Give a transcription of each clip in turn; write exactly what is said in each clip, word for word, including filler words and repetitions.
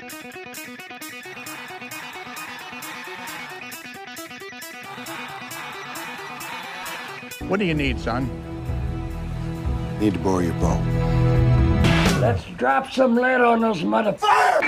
What do you need, son? Need to borrow your bow. Let's drop some lead on those motherfuckers.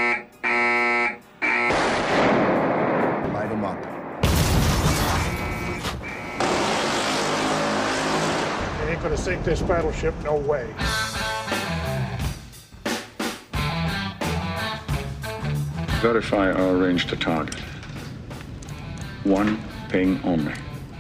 Light them up. They ain't gonna sink this battleship, no way. Verify our range to target. One ping only.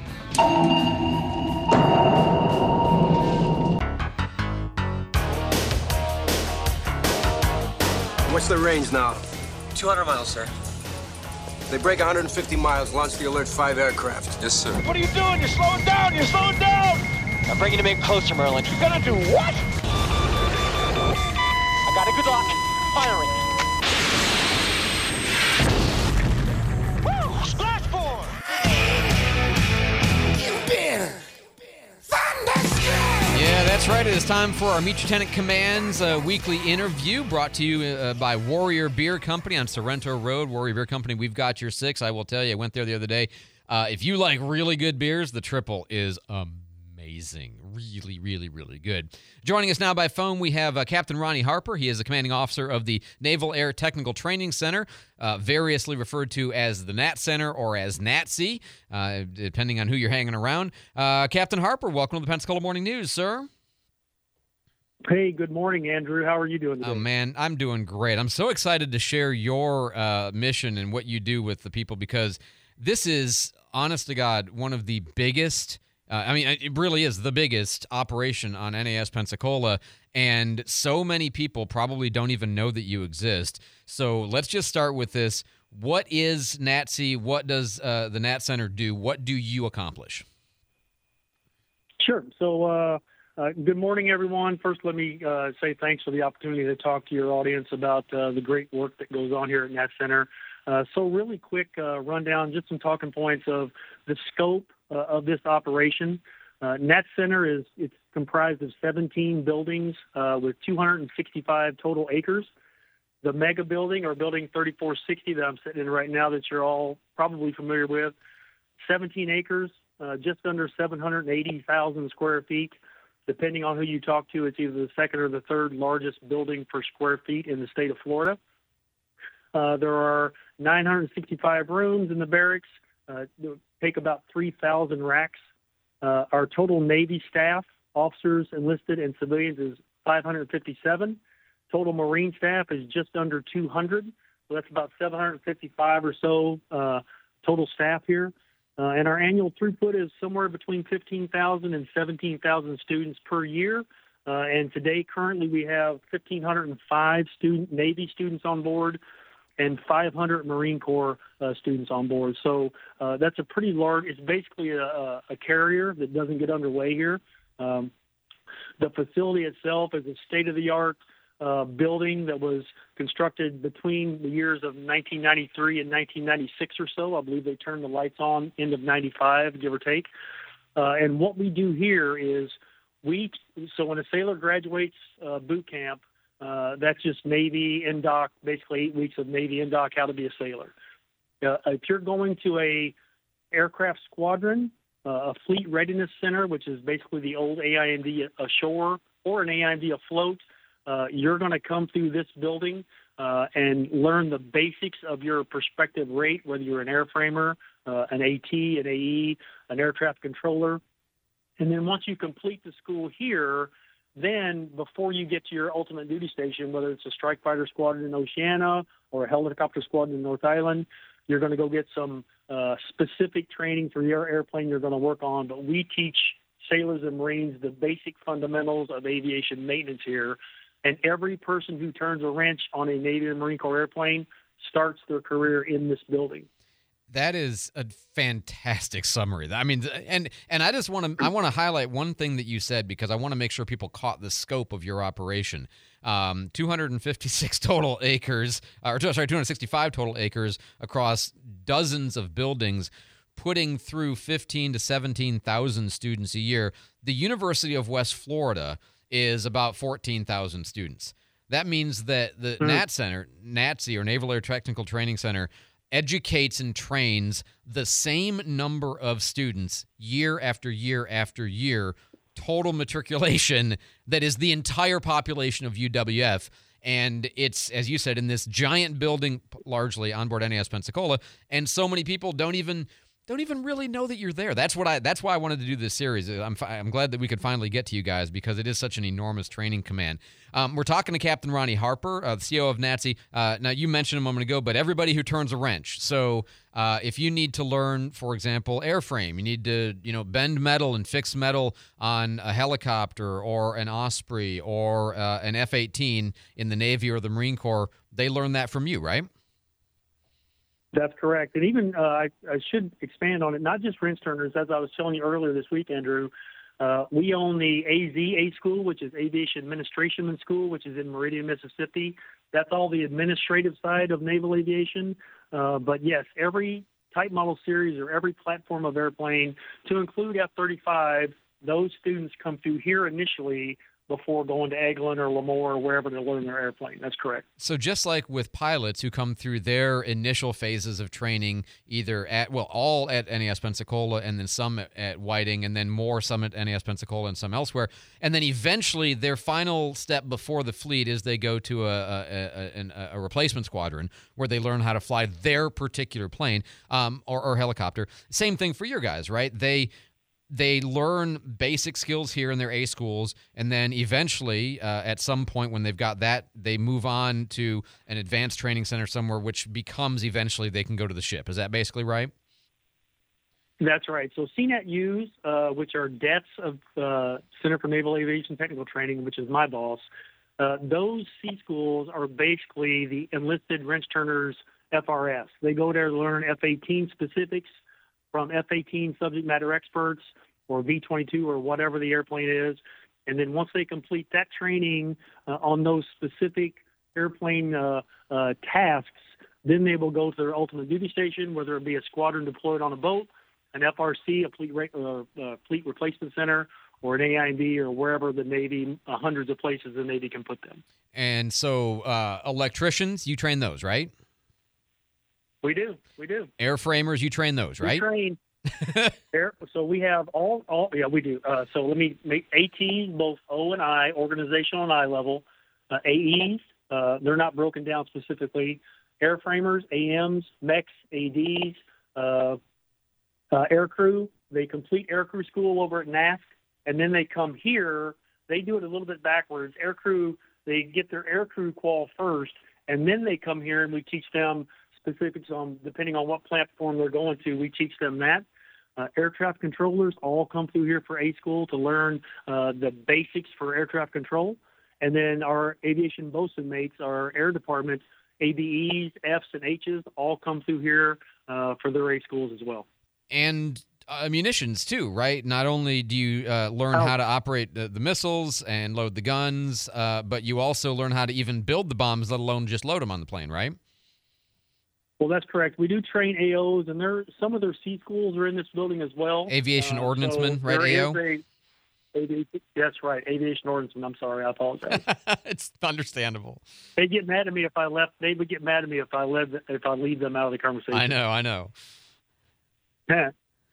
What's the range now? two hundred miles, sir. They break one hundred fifty miles, launch the Alert five aircraft. Yes, sir. What are you doing? You're slowing down! You're slowing down! I'm bringing him in closer, Merlin. You're gonna do what? I got a good lock. Firing. Woo! Splash forward! You've been thunderstruck! Yeah, that's right. It is time for our Meet Your Tenant Command's uh, weekly interview brought to you uh, by Warrior Beer Company on Sorrento Road. Warrior Beer Company, we've got your six. I will tell you, I went there the other day. Uh, if you like really good beers, the Triple is amazing. Really, really, really good. Joining us now by phone, we have uh, Captain Ronnie Harper. He is the commanding officer of the Naval Air Technical Training Center, uh, variously referred to as the N A T Center or as NATC, uh, depending on who you're hanging around. Uh, Captain Harper, welcome to the Pensacola Morning News, sir. Hey, good morning, Andrew. How are you doing today? Oh, man, I'm doing great. I'm so excited to share your uh, mission and what you do with the people because this is, honest to God, one of the biggest, uh, I mean, it really is the biggest operation on N A S Pensacola, and so many people probably don't even know that you exist. So let's just start with this. What is NATC? What does uh, the N A T Center do? What do you accomplish? Sure. So, uh, Uh, good morning, everyone. First, let me uh, say thanks for the opportunity to talk to your audience about uh, the great work that goes on here at N A T Center. Uh, so really quick uh, rundown, just some talking points of the scope uh, of this operation. Uh, N A T Center is it's comprised of seventeen buildings uh, with two hundred sixty-five total acres. The mega building, or building thirty-four sixty that I'm sitting in right now that you're all probably familiar with, seventeen acres, uh, just under seven hundred eighty thousand square feet. Depending on who you talk to, it's either the second or the third largest building per square feet in the state of Florida. Uh, there are nine hundred sixty-five rooms in the barracks, uh, take about three thousand racks. Uh, our total Navy staff, officers, enlisted, and civilians is five hundred fifty-seven. Total Marine staff is just under two hundred. So that's about seven hundred fifty-five or so uh, total staff here. Uh, and our annual throughput is somewhere between fifteen thousand and seventeen thousand students per year. Uh, and today, currently, we have one thousand five hundred five student Navy students on board and five hundred Marine Corps uh, students on board. So uh, that's a pretty large, it's basically a, a carrier that doesn't get underway here. Um, the facility itself is a state-of-the-art Uh, building that was constructed between the years of nineteen ninety-three and nineteen ninety-six or so. I believe they turned the lights on end of ninety-five, give or take. Uh, and what we do here is we, so when a sailor graduates uh, boot camp, uh, that's just Navy N D O C, basically eight weeks of Navy N D O C, how to be a sailor. Uh, if you're going to a aircraft squadron, uh, a fleet readiness center, which is basically the old A I M D ashore or an A I M D afloat, Uh, you're going to come through this building uh, and learn the basics of your prospective rate, whether you're an airframer, uh, an AT, an A E, an air traffic controller. And then once you complete the school here, then before you get to your ultimate duty station, whether it's a strike fighter squadron in Oceana or a helicopter squadron in North Island, you're going to go get some uh, specific training for your airplane you're going to work on. But we teach sailors and Marines the basic fundamentals of aviation maintenance here. And every person who turns a wrench on a Navy and Marine Corps airplane starts their career in this building. That is a fantastic summary. I mean, and and I just want to I want to highlight one thing that you said because I want to make sure people caught the scope of your operation. Um, two hundred fifty-six total acres, or sorry, two hundred sixty-five total acres across dozens of buildings, putting through fifteen to seventeen thousand students a year. The University of West Florida is about fourteen thousand students. That means that the Mm-hmm. N A T Center, NATSE, or Naval Air Technical Training Center, educates and trains the same number of students year after year after year, total matriculation that is the entire population of U W F. And it's, as you said, in this giant building, largely onboard N A S Pensacola, and so many people don't even don't even really know that you're there. That's what I. That's why I wanted to do this series. I'm fi- I'm glad that we could finally get to you guys because it is such an enormous training command. Um, we're talking to Captain Ronnie Harper, uh, the C E O of NATSE. Uh, now, you mentioned a moment ago, but everybody who turns a wrench. So uh, if you need to learn, for example, airframe, you need to you know bend metal and fix metal on a helicopter or an Osprey or uh, an F eighteen in the Navy or the Marine Corps, they learn that from you, right? That's correct. And even uh, I, I should expand on it, not just wrench turners. As I was telling you earlier this week, Andrew, uh, we own the A Z A School, which is Aviation Administration School, which is in Meridian, Mississippi. That's all the administrative side of naval aviation. Uh, but yes, every type model series or every platform of airplane, to include F thirty-five, those students come through here initially before going to Eglin or Lemoore or wherever to learn their airplane. That's correct. So just like with pilots who come through their initial phases of training, either at, well, all at N A S Pensacola and then some at, at Whiting and then more some at N A S Pensacola and some elsewhere. And then eventually their final step before the fleet is they go to a, a, a, a replacement squadron where they learn how to fly their particular plane um, or, or helicopter. Same thing for your guys, right? They They learn basic skills here in their A schools, and then eventually, uh, at some point when they've got that, they move on to an advanced training center somewhere, which becomes eventually they can go to the ship. Is that basically right? That's right. So C NAT U's, uh, which are D E Ts of uh, Center for Naval Aviation Technical Training, which is my boss, uh, those C schools are basically the enlisted wrench turners F R S. They go there to learn F eighteen specifics from F eighteen subject matter experts or V twenty-two or whatever the airplane is. And then once they complete that training uh, on those specific airplane uh, uh, tasks, then they will go to their ultimate duty station, whether it be a squadron deployed on a boat, an F R C, a fleet, re- uh, uh, fleet replacement center, or an A I B, or wherever the Navy, uh, hundreds of places the Navy can put them. And so uh, electricians, you train those, right? We do. We do. Airframers, you train those, right? We train. Air, so we have all, all yeah, we do. Uh, so let me make ATs, both O and I, organizational and I level. Uh, A Es, uh, they're not broken down specifically. Airframers, A Ms, mechs, A Ds, uh, uh, aircrew. They complete aircrew school over at N A S C, and then they come here. They do it a little bit backwards. Aircrew, they get their aircrew qual first, and then they come here and we teach them specifics on, depending on what platform they're going to, we teach them that. Uh, air traffic controllers all come through here for A school to learn uh, the basics for air traffic control. And then our aviation bosun mates, our air department, A B Es, Fs, and Hs all come through here uh, for their A schools as well. And uh, munitions too, right? Not only do you uh, learn Oh. how to operate the, the missiles and load the guns, uh, but you also learn how to even build the bombs, let alone just load them on the plane, right? Well, that's correct. We do train A Os, and there some of their C schools are in this building as well. Aviation Uh, ordnancemen, so right, there A O? is a- Avi- That's right, aviation ordnancemen. I'm sorry, I apologize. It's understandable. They get mad at me if I left. They would get mad at me if I left if I leave them out of the conversation. I know, I know. Yeah.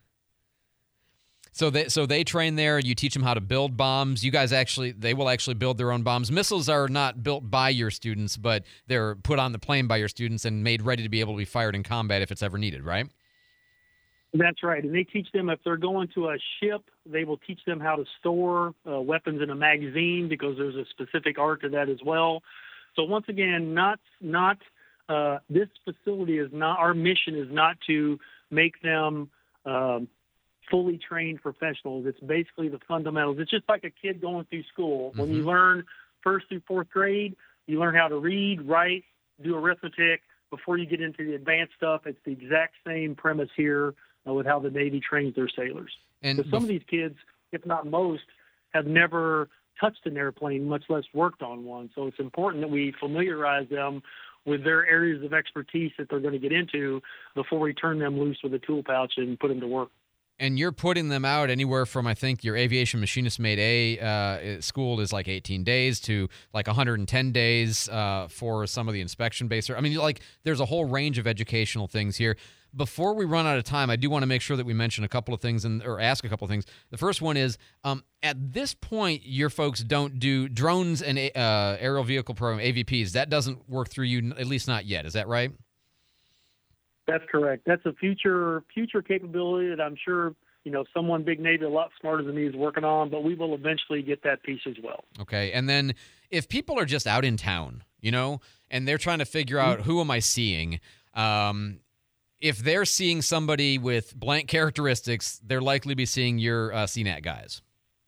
So they so they train there. You teach them how to build bombs. You guys actually they will actually build their own bombs. Missiles are not built by your students, but they're put on the plane by your students and made ready to be able to be fired in combat if it's ever needed, right? That's right. And they teach them if they're going to a ship, they will teach them how to store uh, weapons in a magazine because there's a specific art to that as well. So once again, not not uh, this facility is not our mission is not to make them um, fully trained professionals. It's basically the fundamentals. It's just like a kid going through school. Mm-hmm. When you learn first through fourth grade, you learn how to read, write, do arithmetic. Before you get into the advanced stuff, it's the exact same premise here uh, with how the Navy trains their sailors. And so some bef- of these kids, if not most, have never touched an airplane, much less worked on one. So it's important that we familiarize them with their areas of expertise that they're going to get into before we turn them loose with a tool pouch and put them to work. And you're putting them out anywhere from, I think, your aviation machinist mate A uh, school is like eighteen days to like one hundred ten days uh, for some of the inspection base. I mean, like there's a whole range of educational things here. Before we run out of time, I do want to make sure that we mention a couple of things and or ask a couple of things. The first one is, um, at this point, your folks don't do drones and uh, aerial vehicle program, A V Ps. That doesn't work through you, at least not yet. Is that right? That's correct. That's a future future capability that I'm sure, you know, someone big Navy a lot smarter than me is working on, but we will eventually get that piece as well. Okay. And then if people are just out in town, you know, and they're trying to figure out who am I seeing, um, if they're seeing somebody with blank characteristics, they're likely to be seeing your uh, C NAT guys.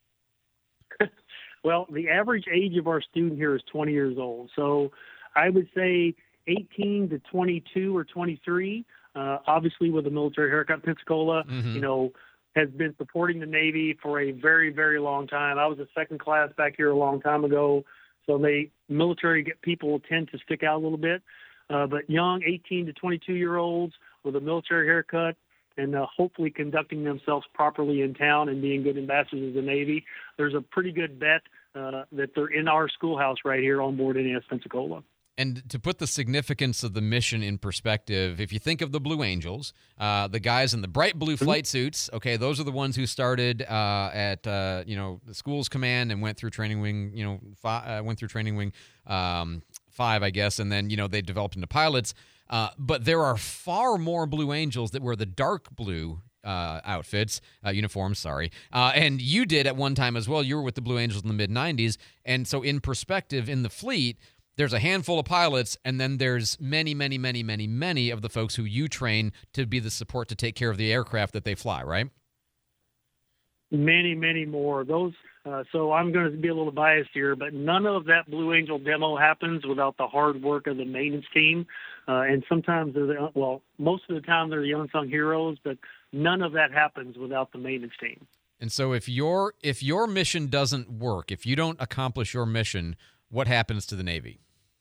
Well, the average age of our student here is twenty years old. So I would say eighteen to twenty-two or twenty-three, uh, obviously with a military haircut. Pensacola, Mm-hmm. you know, has been supporting the Navy for a very, very long time. I was a second class back here a long time ago, so they military get people tend to stick out a little bit. Uh, but young eighteen to twenty-two-year-olds with a military haircut and uh, hopefully conducting themselves properly in town and being good ambassadors of the Navy, there's a pretty good bet uh, that they're in our schoolhouse right here on board N A S Pensacola. And to put the significance of the mission in perspective, if you think of the Blue Angels, uh, the guys in the bright blue flight suits, okay, those are the ones who started uh, at uh, you know the school's command and went through training wing, you know, fi- uh, went through training wing um, five, I guess, and then you know they developed into pilots. Uh, but there are far more Blue Angels that wear the dark blue uh, outfits, uh, uniforms, sorry. Uh, and you did at one time as well. You were with the Blue Angels in the mid nineties. And so in perspective, in the fleet, there's a handful of pilots, and then there's many, many, many, many, many of the folks who you train to be the support to take care of the aircraft that they fly, right? Many, many more. Those. Uh, so I'm going to be a little biased here, but none of that Blue Angel demo happens without the hard work of the maintenance team. Uh, and sometimes, they're the, well, most of the time they're the unsung heroes, but none of that happens without the maintenance team. And so if your if your mission doesn't work, if you don't accomplish your mission, what happens to the Navy?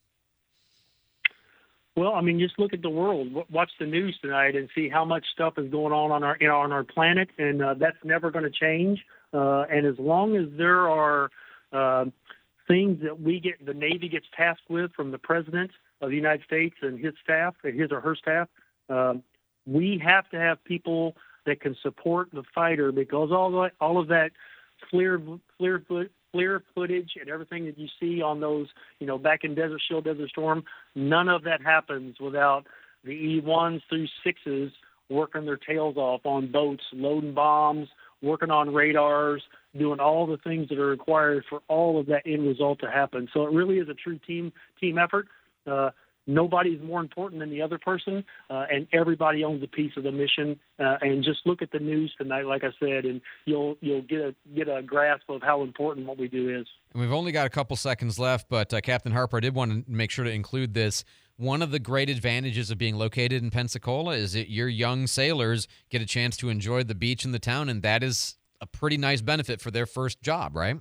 Well, I mean, just look at the world. W- Watch the news tonight and see how much stuff is going on on our you know, on our planet, and uh, that's never going to change. Uh, and as long as there are uh, things that we get, the Navy gets tasked with from the President of the United States and his staff, his or her staff, uh, we have to have people that can support the fighter, because all that, all of that clear, clear foot. clear footage and everything that you see on those, you know, back in Desert Shield, Desert Storm, none of that happens without the E ones through sixes working their tails off on boats, loading bombs, working on radars, doing all the things that are required for all of that end result to happen. So it really is a true team team effort. Uh, Nobody's more important than the other person, uh, and everybody owns a piece of the mission. Uh, and just look at the news tonight, like I said, and you'll you'll get a get a grasp of how important what we do is. And we've only got a couple seconds left, but uh, Captain Harper, I did want to make sure to include this. One of the great advantages of being located in Pensacola is that your young sailors get a chance to enjoy the beach and the town, and that is a pretty nice benefit for their first job, right?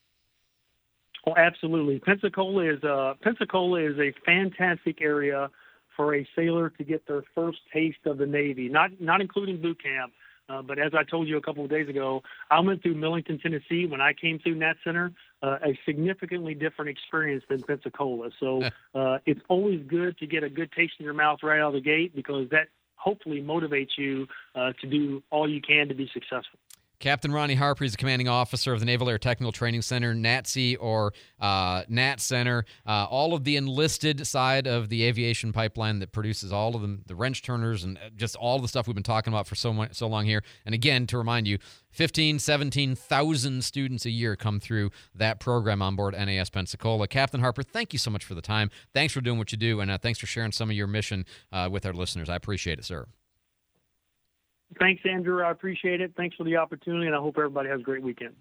Oh, absolutely. Pensacola is a Pensacola is a fantastic area for a sailor to get their first taste of the Navy. Not not including boot camp, uh, but as I told you a couple of days ago, I went through Millington, Tennessee when I came through Nat Center. Uh, a significantly different experience than Pensacola. So uh, it's always good to get a good taste in your mouth right out of the gate, because that hopefully motivates you uh, to do all you can to be successful. Captain Ronnie Harper is the commanding officer of the Naval Air Technical Training Center, NATC or uh, NAT Center, uh, all of the enlisted side of the aviation pipeline that produces all of them, the wrench turners and just all the stuff we've been talking about for so much, so long here. And again, to remind you, fifteen, seventeen thousand students a year come through that program on board N A S Pensacola. Captain Harper, thank you so much for the time. Thanks for doing what you do, and uh, thanks for sharing some of your mission uh, with our listeners. I appreciate it, sir. Thanks, Andrew. I appreciate it. Thanks for the opportunity, and I hope everybody has a great weekend.